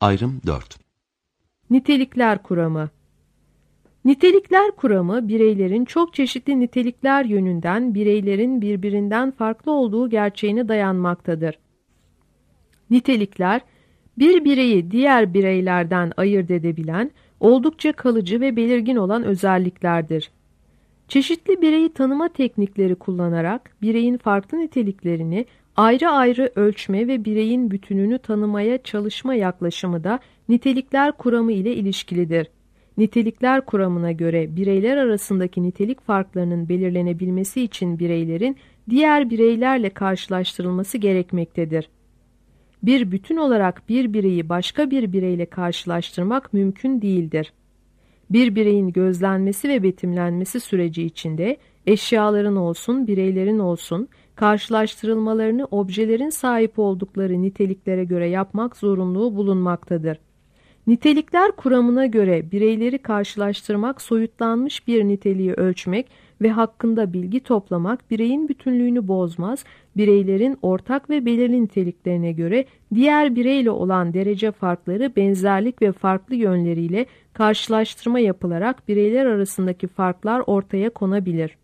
Ayrım 4. Nitelikler kuramı. Nitelikler kuramı, bireylerin çok çeşitli nitelikler yönünden bireylerin birbirinden farklı olduğu gerçeğine dayanmaktadır. Nitelikler, bir bireyi diğer bireylerden ayırt edebilen, oldukça kalıcı ve belirgin olan özelliklerdir. Çeşitli bireyi tanıma teknikleri kullanarak bireyin farklı niteliklerini ayrı ayrı ölçme ve bireyin bütününü tanımaya çalışma yaklaşımı da nitelikler kuramı ile ilişkilidir. Nitelikler kuramına göre bireyler arasındaki nitelik farklarının belirlenebilmesi için bireylerin diğer bireylerle karşılaştırılması gerekmektedir. Bir bütün olarak bir bireyi başka bir bireyle karşılaştırmak mümkün değildir. Bir bireyin gözlenmesi ve betimlenmesi süreci içinde eşyaların olsun, bireylerin olsun, karşılaştırılmalarını objelerin sahip oldukları niteliklere göre yapmak zorunluluğu bulunmaktadır. Nitelikler kuramına göre bireyleri karşılaştırmak, soyutlanmış bir niteliği ölçmek ve hakkında bilgi toplamak bireyin bütünlüğünü bozmaz, bireylerin ortak ve belirli niteliklerine göre diğer bireyle olan derece farkları, benzerlik ve farklı yönleriyle karşılaştırma yapılarak bireyler arasındaki farklar ortaya konabilir.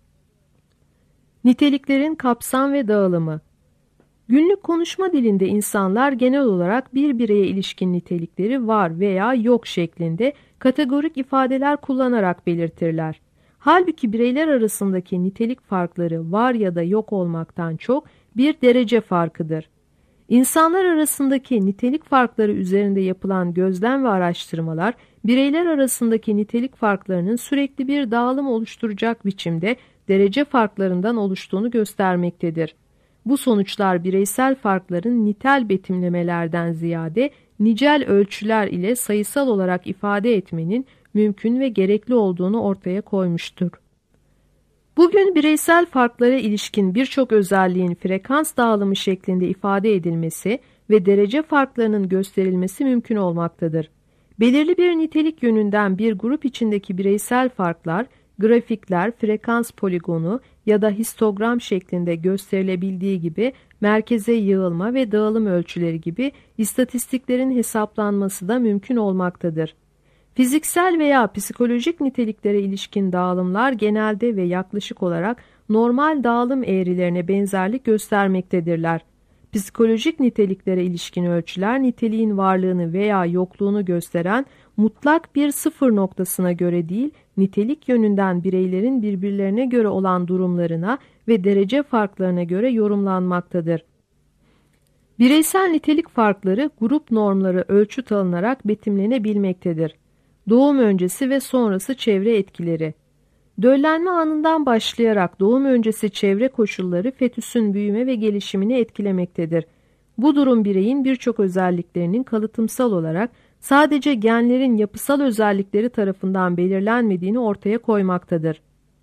Niteliklerin kapsam ve dağılımı. Günlük konuşma dilinde insanlar genel olarak bir bireye ilişkin nitelikleri var veya yok şeklinde kategorik ifadeler kullanarak belirtirler. Halbuki bireyler arasındaki nitelik farkları var ya da yok olmaktan çok bir derece farkıdır. İnsanlar arasındaki nitelik farkları üzerinde yapılan gözlem ve araştırmalar, bireyler arasındaki nitelik farklarının sürekli bir dağılım oluşturacak biçimde derece farklarından oluştuğunu göstermektedir. Bu sonuçlar bireysel farkların nitel betimlemelerden ziyade nicel ölçüler ile sayısal olarak ifade etmenin mümkün ve gerekli olduğunu ortaya koymuştur. Bugün bireysel farklara ilişkin birçok özelliğin frekans dağılımı şeklinde ifade edilmesi ve derece farklarının gösterilmesi mümkün olmaktadır. Belirli bir nitelik yönünden bir grup içindeki bireysel farklar, grafikler, frekans poligonu ya da histogram şeklinde gösterilebildiği gibi merkeze yığılma ve dağılım ölçüleri gibi istatistiklerin hesaplanması da mümkün olmaktadır. Fiziksel veya psikolojik niteliklere ilişkin dağılımlar genelde ve yaklaşık olarak normal dağılım eğrilerine benzerlik göstermektedirler. Psikolojik niteliklere ilişkin ölçüler niteliğin varlığını veya yokluğunu gösteren mutlak bir sıfır noktasına göre değil, nitelik yönünden bireylerin birbirlerine göre olan durumlarına ve derece farklarına göre yorumlanmaktadır. Bireysel nitelik farkları grup normları ölçüt alınarak betimlenebilmektedir. Doğum öncesi ve sonrası çevre etkileri. Döllenme anından başlayarak doğum öncesi çevre koşulları fetüsün büyüme ve gelişimini etkilemektedir. Bu durum bireyin birçok özelliklerinin kalıtımsal olarak sadece genlerin yapısal özellikleri tarafından belirlenmediğini ortaya koymaktadır.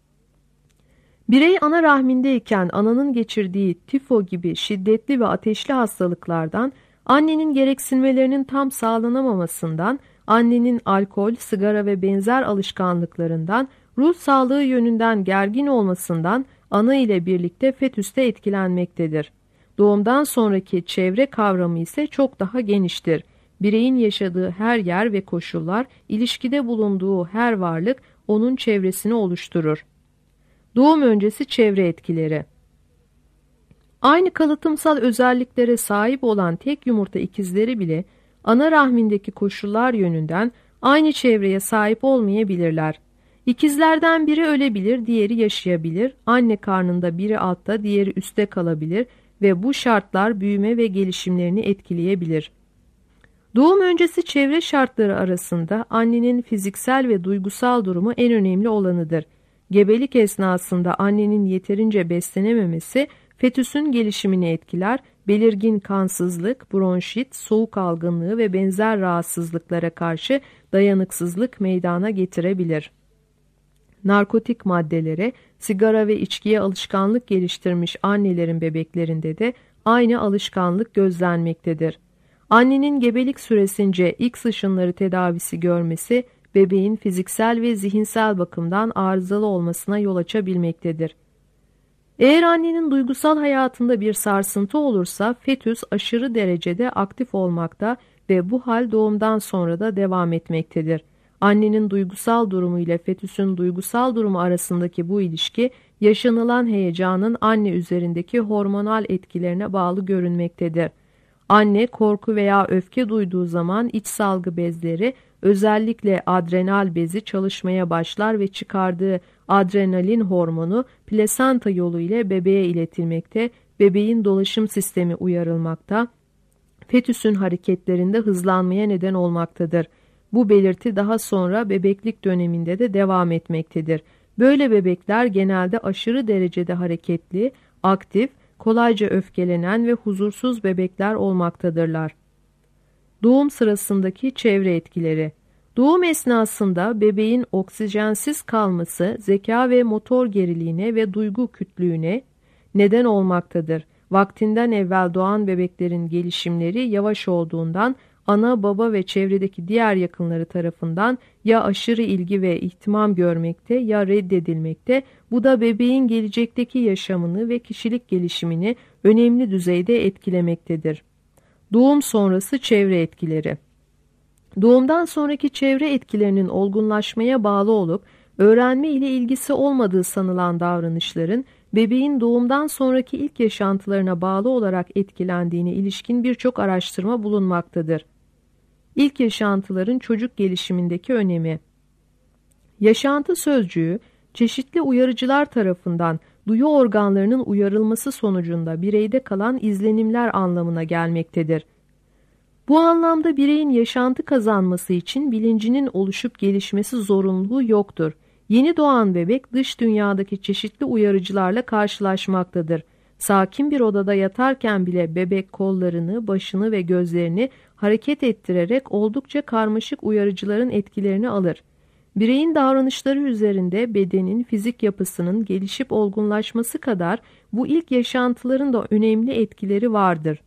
Birey ana rahmindeyken ananın geçirdiği tifo gibi şiddetli ve ateşli hastalıklardan, annenin gereksinmelerinin tam sağlanamamasından, annenin alkol, sigara ve benzer alışkanlıklarından, ruh sağlığı yönünden gergin olmasından ana ile birlikte fetüste etkilenmektedir. Doğumdan sonraki çevre kavramı ise çok daha geniştir. Bireyin yaşadığı her yer ve koşullar, ilişkide bulunduğu her varlık onun çevresini oluşturur. Doğum öncesi çevre etkileri. Aynı kalıtımsal özelliklere sahip olan tek yumurta ikizleri bile ana rahmindeki koşullar yönünden aynı çevreye sahip olmayabilirler. İkizlerden biri ölebilir, diğeri yaşayabilir, anne karnında biri altta, diğeri üstte kalabilir ve bu şartlar büyüme ve gelişimlerini etkileyebilir. Doğum öncesi çevre şartları arasında annenin fiziksel ve duygusal durumu en önemli olanıdır. Gebelik esnasında annenin yeterince beslenememesi fetüsün gelişimini etkiler, belirgin kansızlık, bronşit, soğuk algınlığı ve benzer rahatsızlıklara karşı dayanıksızlık meydana getirebilir. Narkotik maddelere, sigara ve içkiye alışkanlık geliştirmiş annelerin bebeklerinde de aynı alışkanlık gözlenmektedir. Annenin gebelik süresince X ışınları tedavisi görmesi, bebeğin fiziksel ve zihinsel bakımdan arızalı olmasına yol açabilmektedir. Eğer annenin duygusal hayatında bir sarsıntı olursa fetüs aşırı derecede aktif olmakta ve bu hal doğumdan sonra da devam etmektedir. Annenin duygusal durumu ile fetüsün duygusal durumu arasındaki bu ilişki, yaşanılan heyecanın anne üzerindeki hormonal etkilerine bağlı görünmektedir. Anne korku veya öfke duyduğu zaman iç salgı bezleri, özellikle adrenal bezi çalışmaya başlar ve çıkardığı adrenalin hormonu plasenta yolu ile bebeğe iletilmekte, bebeğin dolaşım sistemi uyarılmakta, fetüsün hareketlerinde hızlanmaya neden olmaktadır. Bu belirti daha sonra bebeklik döneminde de devam etmektedir. Böyle bebekler genelde aşırı derecede hareketli, aktif, kolayca öfkelenen ve huzursuz bebekler olmaktadırlar. Doğum sırasındaki çevre etkileri. Doğum esnasında bebeğin oksijensiz kalması zeka ve motor geriliğine ve duygu kütlüğüne neden olmaktadır. Vaktinden evvel doğan bebeklerin gelişimleri yavaş olduğundan ana, baba ve çevredeki diğer yakınları tarafından ya aşırı ilgi ve ihtimam görmekte ya reddedilmekte. Bu da bebeğin gelecekteki yaşamını ve kişilik gelişimini önemli düzeyde etkilemektedir. Doğum sonrası çevre etkileri. Doğumdan sonraki çevre etkilerinin olgunlaşmaya bağlı olup öğrenme ile ilgisi olmadığı sanılan davranışların bebeğin doğumdan sonraki ilk yaşantılarına bağlı olarak etkilendiğine ilişkin birçok araştırma bulunmaktadır. İlk yaşantıların çocuk gelişimindeki önemi. Yaşantı sözcüğü, çeşitli uyarıcılar tarafından duyu organlarının uyarılması sonucunda bireyde kalan izlenimler anlamına gelmektedir. Bu anlamda bireyin yaşantı kazanması için bilincinin oluşup gelişmesi zorunluluğu yoktur. Yeni doğan bebek dış dünyadaki çeşitli uyarıcılarla karşılaşmaktadır. Sakin bir odada yatarken bile bebek kollarını, başını ve gözlerini hareket ettirerek oldukça karmaşık uyarıcıların etkilerini alır. Bireyin davranışları üzerinde bedenin fizik yapısının gelişip olgunlaşması kadar bu ilk yaşantıların da önemli etkileri vardır.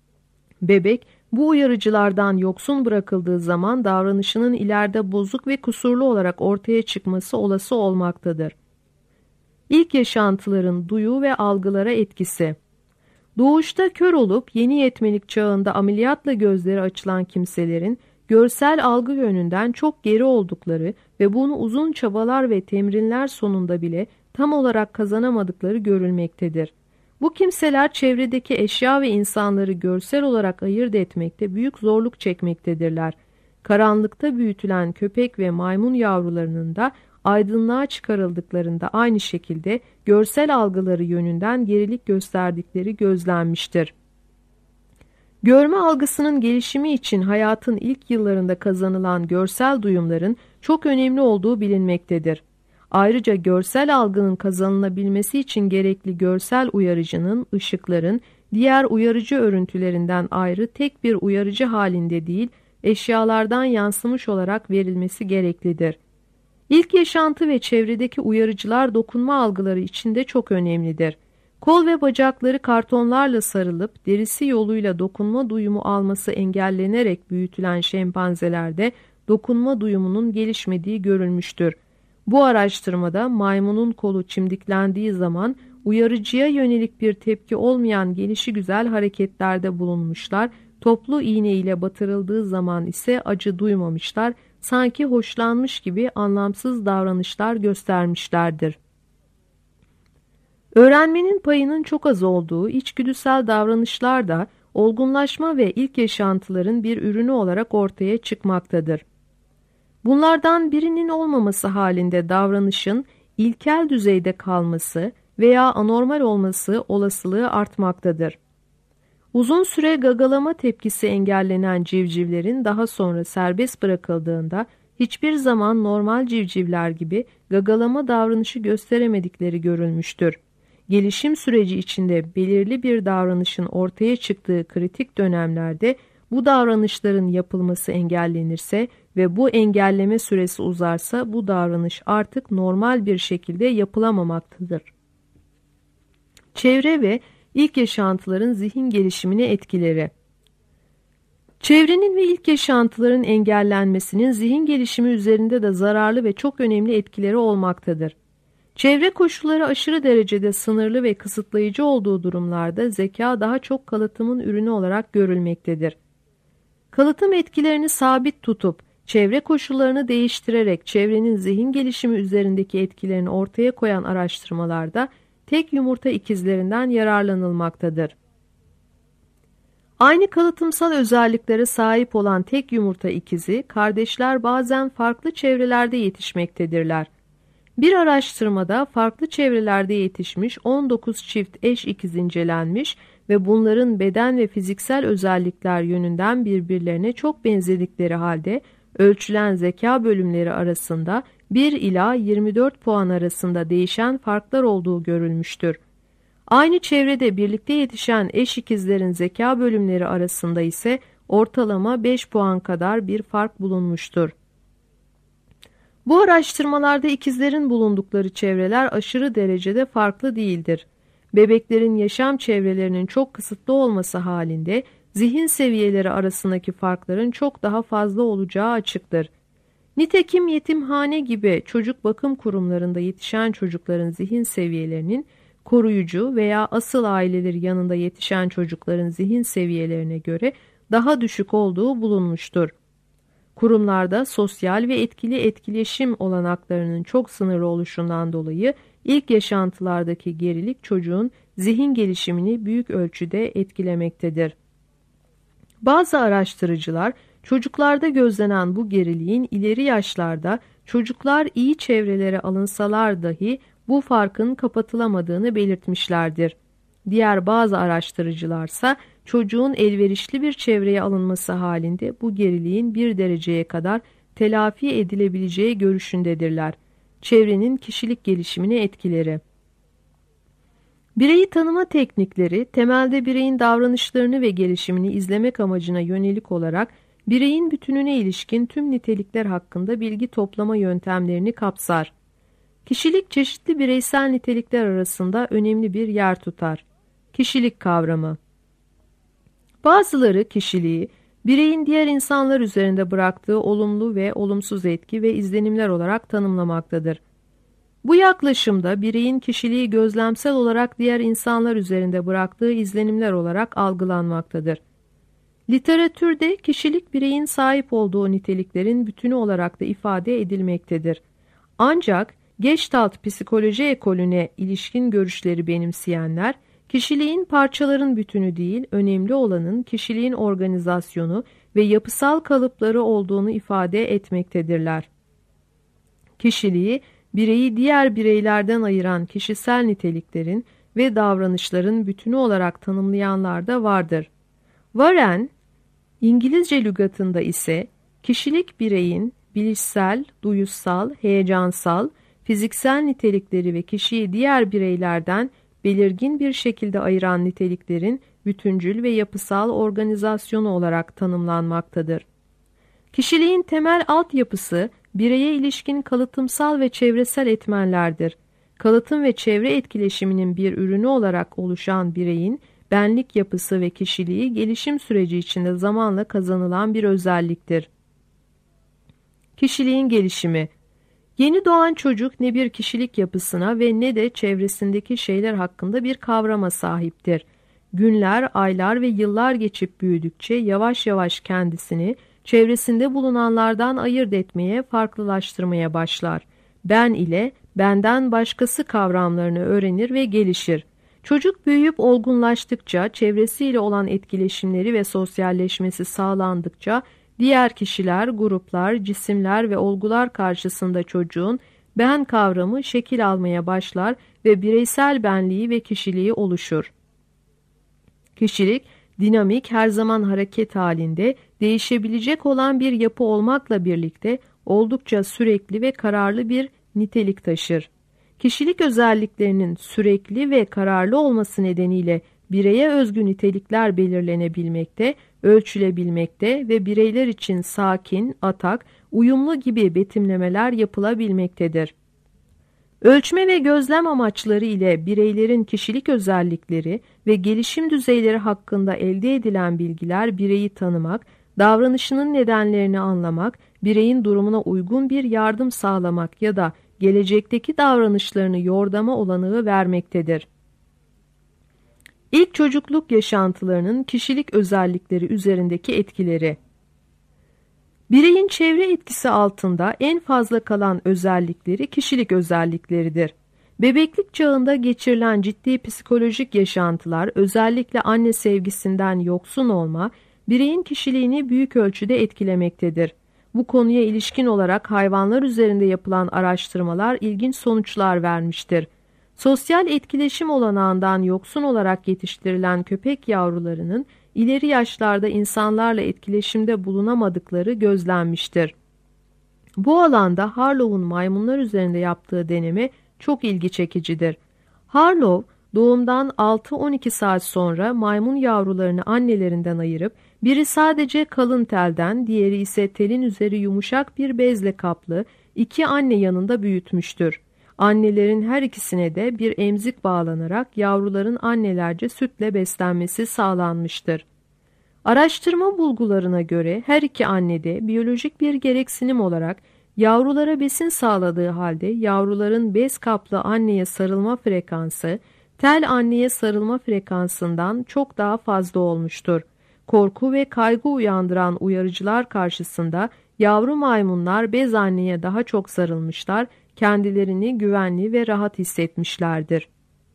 Bebek bu uyarıcılardan yoksun bırakıldığı zaman davranışının ileride bozuk ve kusurlu olarak ortaya çıkması olası olmaktadır. İlk yaşantıların duyu ve algılara etkisi. Doğuşta kör olup yeni yetmelik çağında ameliyatla gözleri açılan kimselerin görsel algı yönünden çok geri oldukları ve bunu uzun çabalar ve temrinler sonunda bile tam olarak kazanamadıkları görülmektedir. Bu kimseler çevredeki eşya ve insanları görsel olarak ayırt etmekte büyük zorluk çekmektedirler. Karanlıkta büyütülen köpek ve maymun yavrularının da aydınlığa çıkarıldıklarında aynı şekilde görsel algıları yönünden gerilik gösterdikleri gözlenmiştir. Görme algısının gelişimi için hayatın ilk yıllarında kazanılan görsel duyumların çok önemli olduğu bilinmektedir. Ayrıca görsel algının kazanılabilmesi için gerekli görsel uyarıcının, ışıkların, diğer uyarıcı örüntülerinden ayrı tek bir uyarıcı halinde değil, eşyalardan yansımış olarak verilmesi gereklidir. İlk yaşantı ve çevredeki uyarıcılar dokunma algıları içinde çok önemlidir. Kol ve bacakları kartonlarla sarılıp derisi yoluyla dokunma duyumu alması engellenerek büyütülen şempanzelerde dokunma duyumunun gelişmediği görülmüştür. Bu araştırmada maymunun kolu çimdiklendiği zaman uyarıcıya yönelik bir tepki olmayan gelişigüzel hareketlerde bulunmuşlar, toplu iğne ile batırıldığı zaman ise acı duymamışlar, sanki hoşlanmış gibi anlamsız davranışlar göstermişlerdir. Öğrenmenin payının çok az olduğu içgüdüsel davranışlar da olgunlaşma ve ilk yaşantıların bir ürünü olarak ortaya çıkmaktadır. Bunlardan birinin olmaması halinde davranışın ilkel düzeyde kalması veya anormal olması olasılığı artmaktadır. Uzun süre gagalama tepkisi engellenen civcivlerin daha sonra serbest bırakıldığında hiçbir zaman normal civcivler gibi gagalama davranışı gösteremedikleri görülmüştür. Gelişim süreci içinde belirli bir davranışın ortaya çıktığı kritik dönemlerde bu davranışların yapılması engellenirse ve bu engelleme süresi uzarsa bu davranış artık normal bir şekilde yapılamamaktadır. Çevre ve ilk yaşantıların zihin gelişimine etkileri. Çevrenin ve ilk yaşantıların engellenmesinin zihin gelişimi üzerinde de zararlı ve çok önemli etkileri olmaktadır. Çevre koşulları aşırı derecede sınırlı ve kısıtlayıcı olduğu durumlarda zeka daha çok kalıtımın ürünü olarak görülmektedir. Kalıtım etkilerini sabit tutup, çevre koşullarını değiştirerek çevrenin zihin gelişimi üzerindeki etkilerini ortaya koyan araştırmalarda tek yumurta ikizlerinden yararlanılmaktadır. Aynı kalıtımsal özelliklere sahip olan tek yumurta ikizi, kardeşler bazen farklı çevrelerde yetişmektedirler. Bir araştırmada farklı çevrelerde yetişmiş 19 çift eş ikiz incelenmiş ve bunların beden ve fiziksel özellikler yönünden birbirlerine çok benzedikleri halde ölçülen zeka bölümleri arasında 1 ila 24 puan arasında değişen farklar olduğu görülmüştür. Aynı çevrede birlikte yetişen eş ikizlerin zeka bölümleri arasında ise ortalama 5 puan kadar bir fark bulunmuştur. Bu araştırmalarda ikizlerin bulundukları çevreler aşırı derecede farklı değildir. Bebeklerin yaşam çevrelerinin çok kısıtlı olması halinde zihin seviyeleri arasındaki farkların çok daha fazla olacağı açıktır. Nitekim yetimhane gibi çocuk bakım kurumlarında yetişen çocukların zihin seviyelerinin koruyucu veya asıl aileleri yanında yetişen çocukların zihin seviyelerine göre daha düşük olduğu bulunmuştur. Kurumlarda sosyal ve etkili etkileşim olanaklarının çok sınırlı oluşundan dolayı ilk yaşantılardaki gerilik çocuğun zihin gelişimini büyük ölçüde etkilemektedir. Bazı araştırıcılar çocuklarda gözlenen bu geriliğin ileri yaşlarda çocuklar iyi çevrelere alınsalar dahi bu farkın kapatılamadığını belirtmişlerdir. Diğer bazı araştırıcılarsa çocuğun elverişli bir çevreye alınması halinde bu geriliğin bir dereceye kadar telafi edilebileceği görüşündedirler. Çevrenin kişilik gelişimine etkileri. Bireyi tanıma teknikleri temelde bireyin davranışlarını ve gelişimini izlemek amacına yönelik olarak bireyin bütününe ilişkin tüm nitelikler hakkında bilgi toplama yöntemlerini kapsar. Kişilik çeşitli bireysel nitelikler arasında önemli bir yer tutar. Kişilik kavramı. Bazıları kişiliği, bireyin diğer insanlar üzerinde bıraktığı olumlu ve olumsuz etki ve izlenimler olarak tanımlamaktadır. Bu yaklaşımda bireyin kişiliği gözlemsel olarak diğer insanlar üzerinde bıraktığı izlenimler olarak algılanmaktadır. Literatürde kişilik bireyin sahip olduğu niteliklerin bütünü olarak da ifade edilmektedir. Ancak Gestalt psikoloji ekolüne ilişkin görüşleri benimseyenler, kişiliğin parçaların bütünü değil, önemli olanın kişiliğin organizasyonu ve yapısal kalıpları olduğunu ifade etmektedirler. Kişiliği, bireyi diğer bireylerden ayıran kişisel niteliklerin ve davranışların bütünü olarak tanımlayanlar da vardır. Warren, İngilizce lügatında ise kişilik bireyin bilişsel, duyusal, heyecansal, fiziksel nitelikleri ve kişiyi diğer bireylerden belirgin bir şekilde ayıran niteliklerin bütüncül ve yapısal organizasyonu olarak tanımlanmaktadır. Kişiliğin temel altyapısı bireye ilişkin kalıtımsal ve çevresel etmenlerdir. Kalıtım ve çevre etkileşiminin bir ürünü olarak oluşan bireyin benlik yapısı ve kişiliği gelişim süreci içinde zamanla kazanılan bir özelliktir. Kişiliğin gelişimi. Yeni doğan çocuk ne bir kişilik yapısına ve ne de çevresindeki şeyler hakkında bir kavrama sahiptir. Günler, aylar ve yıllar geçip büyüdükçe yavaş yavaş kendisini çevresinde bulunanlardan ayırt etmeye, farklılaştırmaya başlar. Ben ile benden başkası kavramlarını öğrenir ve gelişir. Çocuk büyüyüp olgunlaştıkça, çevresiyle olan etkileşimleri ve sosyalleşmesi sağlandıkça, diğer kişiler, gruplar, cisimler ve olgular karşısında çocuğun ben kavramı şekil almaya başlar ve bireysel benliği ve kişiliği oluşur. Kişilik, dinamik, her zaman hareket halinde, değişebilecek olan bir yapı olmakla birlikte oldukça sürekli ve kararlı bir nitelik taşır. Kişilik özelliklerinin sürekli ve kararlı olması nedeniyle bireye özgü nitelikler belirlenebilmekte, ölçülebilmekte ve bireyler için sakin, atak, uyumlu gibi betimlemeler yapılabilmektedir. Ölçme ve gözlem amaçları ile bireylerin kişilik özellikleri ve gelişim düzeyleri hakkında elde edilen bilgiler bireyi tanımak, davranışının nedenlerini anlamak, bireyin durumuna uygun bir yardım sağlamak ya da gelecekteki davranışlarını yordama olanağı vermektedir. İlk çocukluk yaşantılarının kişilik özellikleri üzerindeki etkileri. Bireyin çevre etkisi altında en fazla kalan özellikleri kişilik özellikleridir. Bebeklik çağında geçirilen ciddi psikolojik yaşantılar, özellikle anne sevgisinden yoksun olma, bireyin kişiliğini büyük ölçüde etkilemektedir. Bu konuya ilişkin olarak hayvanlar üzerinde yapılan araştırmalar ilginç sonuçlar vermiştir. Sosyal etkileşim olanağından yoksun olarak yetiştirilen köpek yavrularının ileri yaşlarda insanlarla etkileşimde bulunamadıkları gözlenmiştir. Bu alanda Harlow'un maymunlar üzerinde yaptığı deneme çok ilgi çekicidir. Harlow, doğumdan 6-12 saat sonra maymun yavrularını annelerinden ayırıp, biri sadece kalın telden, diğeri ise telin üzeri yumuşak bir bezle kaplı 2 anne yanında büyütmüştür. Annelerin her ikisine de bir emzik bağlanarak yavruların annelerce sütle beslenmesi sağlanmıştır. Araştırma bulgularına göre her iki anne de biyolojik bir gereksinim olarak yavrulara besin sağladığı halde yavruların bez kaplı anneye sarılma frekansı tel anneye sarılma frekansından çok daha fazla olmuştur. Korku ve kaygı uyandıran uyarıcılar karşısında yavru maymunlar bez anneye daha çok sarılmışlar, kendilerini güvenli ve rahat hissetmişlerdir.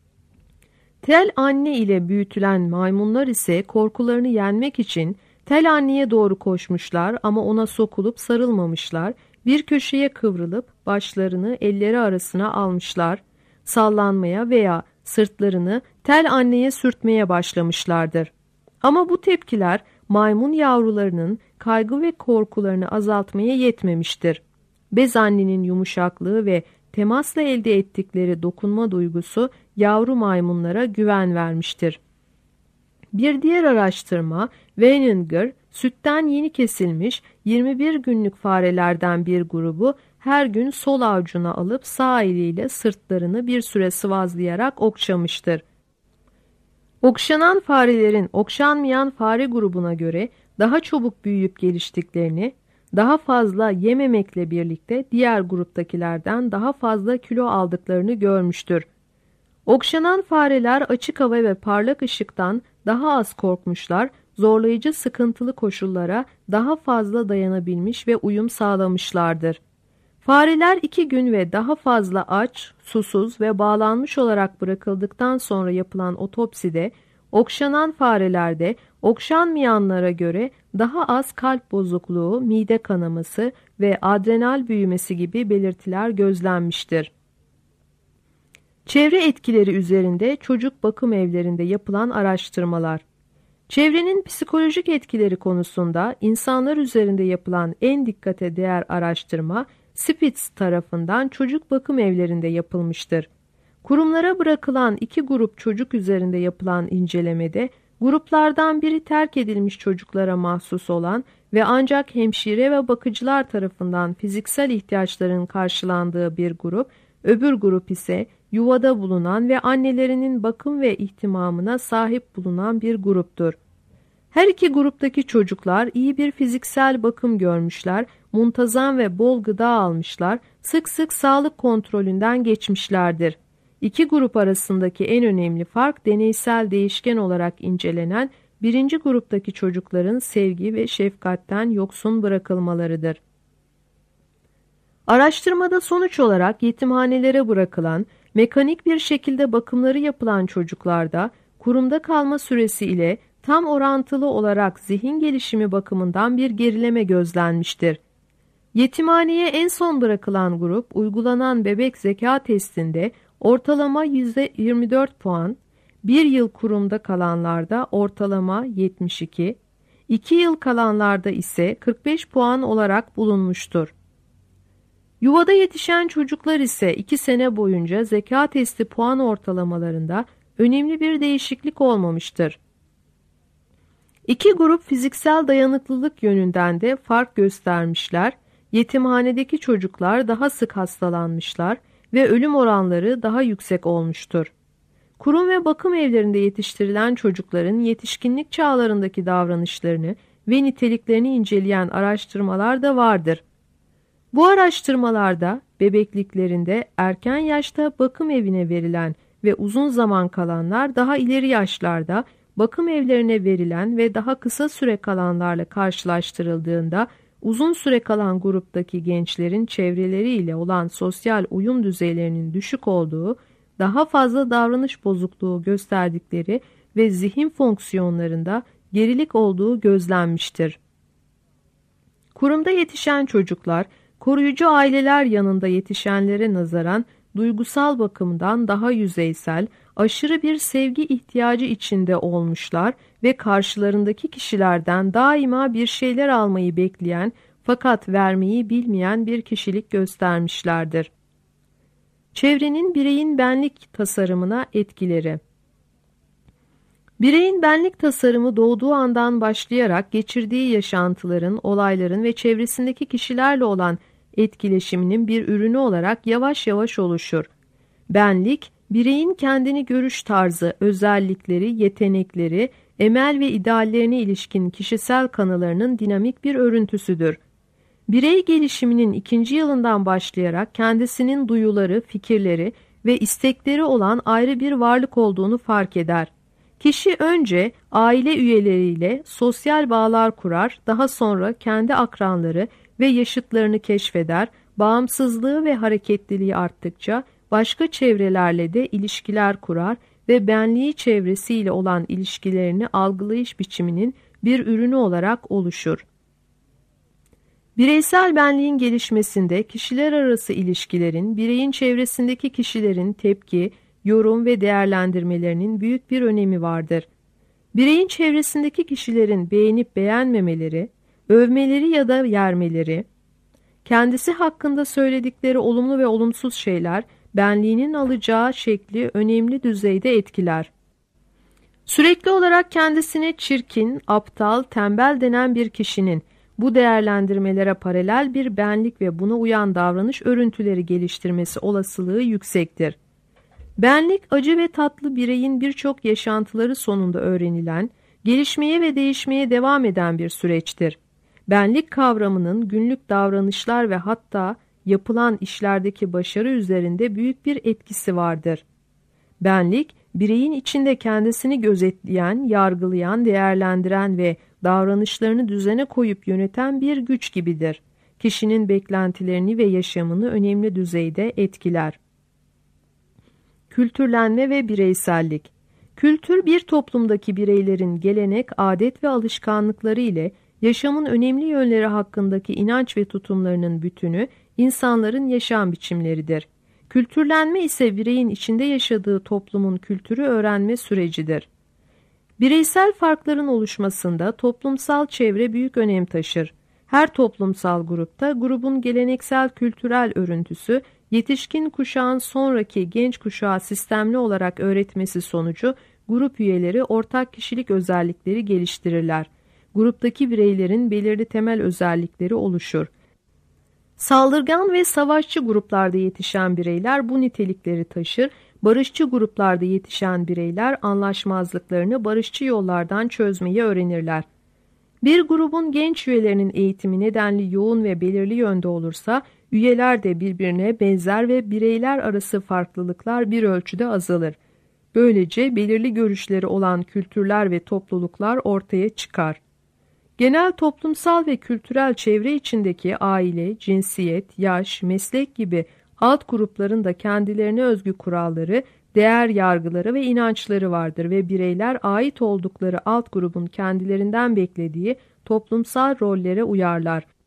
Tel anne ile büyütülen maymunlar ise korkularını yenmek için tel anneye doğru koşmuşlar ama ona sokulup sarılmamışlar, bir köşeye kıvrılıp başlarını elleri arasına almışlar, sallanmaya veya sırtlarını tel anneye sürtmeye başlamışlardır. Ama bu tepkiler maymun yavrularının kaygı ve korkularını azaltmaya yetmemiştir. Bez annenin yumuşaklığı ve temasla elde ettikleri dokunma duygusu yavru maymunlara güven vermiştir. Bir diğer araştırma, Weininger, sütten yeni kesilmiş 21 günlük farelerden bir grubu her gün sol avucuna alıp sağ eliyle sırtlarını bir süre sıvazlayarak okşamıştır. Okşanan farelerin okşanmayan fare grubuna göre daha çabuk büyüyüp geliştiklerini, daha fazla yememekle birlikte diğer gruptakilerden daha fazla kilo aldıklarını görmüştür. Okşanan fareler açık hava ve parlak ışıktan daha az korkmuşlar, zorlayıcı sıkıntılı koşullara daha fazla dayanabilmiş ve uyum sağlamışlardır. Fareler 2 gün ve daha fazla aç, susuz ve bağlanmış olarak bırakıldıktan sonra yapılan otopside, okşanan farelerde okşanmayanlara göre daha az kalp bozukluğu, mide kanaması ve adrenal büyümesi gibi belirtiler gözlenmiştir. Çevre etkileri üzerinde çocuk bakım evlerinde yapılan araştırmalar. Çevrenin psikolojik etkileri konusunda insanlar üzerinde yapılan en dikkate değer araştırma, Spitz tarafından çocuk bakım evlerinde yapılmıştır. Kurumlara bırakılan 2 grup çocuk üzerinde yapılan incelemede, gruplardan biri terk edilmiş çocuklara mahsus olan ve ancak hemşire ve bakıcılar tarafından fiziksel ihtiyaçların karşılandığı bir grup, öbür grup ise yuvada bulunan ve annelerinin bakım ve ihtimamına sahip bulunan bir gruptur. Her iki gruptaki çocuklar iyi bir fiziksel bakım görmüşler, muntazam ve bol gıda almışlar, sık sık sağlık kontrolünden geçmişlerdir. İki grup arasındaki en önemli fark deneysel değişken olarak incelenen birinci gruptaki çocukların sevgi ve şefkatten yoksun bırakılmalarıdır. Araştırmada sonuç olarak yetimhanelere bırakılan, mekanik bir şekilde bakımları yapılan çocuklarda kurumda kalma süresi ile tam orantılı olarak zihin gelişimi bakımından bir gerileme gözlenmiştir. Yetimhaneye en son bırakılan grup uygulanan bebek zeka testinde ortalama %24 puan, 1 yıl kurumda kalanlarda ortalama 72, 2 yıl kalanlarda ise 45 puan olarak bulunmuştur. Yuvada yetişen çocuklar ise 2 sene boyunca zeka testi puan ortalamalarında önemli bir değişiklik olmamıştır. İki grup fiziksel dayanıklılık yönünden de fark göstermişler, yetimhanedeki çocuklar daha sık hastalanmışlar ve ölüm oranları daha yüksek olmuştur. Kurum ve bakım evlerinde yetiştirilen çocukların yetişkinlik çağlarındaki davranışlarını ve niteliklerini inceleyen araştırmalar da vardır. Bu araştırmalarda bebekliklerinde erken yaşta bakım evine verilen ve uzun zaman kalanlar daha ileri yaşlarda bakım evlerine verilen ve daha kısa süre kalanlarla karşılaştırıldığında uzun süre kalan gruptaki gençlerin çevreleriyle olan sosyal uyum düzeylerinin düşük olduğu, daha fazla davranış bozukluğu gösterdikleri ve zihin fonksiyonlarında gerilik olduğu gözlenmiştir. Kurumda yetişen çocuklar, koruyucu aileler yanında yetişenlere nazaran duygusal bakımdan daha yüzeysel, aşırı bir sevgi ihtiyacı içinde olmuşlar ve karşılarındaki kişilerden daima bir şeyler almayı bekleyen fakat vermeyi bilmeyen bir kişilik göstermişlerdir. Çevrenin bireyin benlik tasarımına etkileri. Bireyin benlik tasarımı doğduğu andan başlayarak geçirdiği yaşantıların, olayların ve çevresindeki kişilerle olan etkileşiminin bir ürünü olarak yavaş yavaş oluşur. Benlik, bireyin kendini görüş tarzı, özellikleri, yetenekleri, emel ve ideallerine ilişkin kişisel kanılarının dinamik bir örüntüsüdür. Birey gelişiminin 2. yılından başlayarak kendisinin duyuları, fikirleri ve istekleri olan ayrı bir varlık olduğunu fark eder. Kişi önce aile üyeleriyle sosyal bağlar kurar, daha sonra kendi akranları ve yaşıtlarını keşfeder, bağımsızlığı ve hareketliliği arttıkça başka çevrelerle de ilişkiler kurar ve benliği çevresiyle olan ilişkilerini algılayış biçiminin bir ürünü olarak oluşur. Bireysel benliğin gelişmesinde kişiler arası ilişkilerin, bireyin çevresindeki kişilerin tepki, yorum ve değerlendirmelerinin büyük bir önemi vardır. Bireyin çevresindeki kişilerin beğenip beğenmemeleri, övmeleri ya da yermeleri, kendisi hakkında söyledikleri olumlu ve olumsuz şeyler, benliğinin alacağı şekli önemli düzeyde etkiler. Sürekli olarak kendisine çirkin, aptal, tembel denen bir kişinin bu değerlendirmelere paralel bir benlik ve buna uyan davranış örüntüleri geliştirmesi olasılığı yüksektir. Benlik, acı ve tatlı bireyin birçok yaşantıları sonunda öğrenilen, gelişmeye ve değişmeye devam eden bir süreçtir. Benlik kavramının günlük davranışlar ve hatta yapılan işlerdeki başarı üzerinde büyük bir etkisi vardır. Benlik, bireyin içinde kendisini gözetleyen, yargılayan, değerlendiren ve davranışlarını düzene koyup yöneten bir güç gibidir. Kişinin beklentilerini ve yaşamını önemli düzeyde etkiler. Kültürlenme ve bireysellik. Kültür, bir toplumdaki bireylerin gelenek, adet ve alışkanlıkları ile yaşamın önemli yönleri hakkındaki inanç ve tutumlarının bütünü, insanların yaşam biçimleridir. Kültürlenme ise bireyin içinde yaşadığı toplumun kültürü öğrenme sürecidir. Bireysel farkların oluşmasında toplumsal çevre büyük önem taşır. Her toplumsal grupta grubun geleneksel kültürel örüntüsü, yetişkin kuşağın sonraki genç kuşağı sistemli olarak öğretmesi sonucu grup üyeleri ortak kişilik özellikleri geliştirirler. Gruptaki bireylerin belirli temel özellikleri oluşur. Saldırgan ve savaşçı gruplarda yetişen bireyler bu nitelikleri taşır, barışçı gruplarda yetişen bireyler anlaşmazlıklarını barışçı yollardan çözmeyi öğrenirler. Bir grubun genç üyelerinin eğitimi nedenli yoğun ve belirli yönde olursa, üyeler de birbirine benzer ve bireyler arası farklılıklar bir ölçüde azalır. Böylece belirli görüşleri olan kültürler ve topluluklar ortaya çıkar. Genel toplumsal ve kültürel çevre içindeki aile, cinsiyet, yaş, meslek gibi alt grupların da kendilerine özgü kuralları, değer yargıları ve inançları vardır ve bireyler ait oldukları alt grubun kendilerinden beklediği toplumsal rollere uyarlar.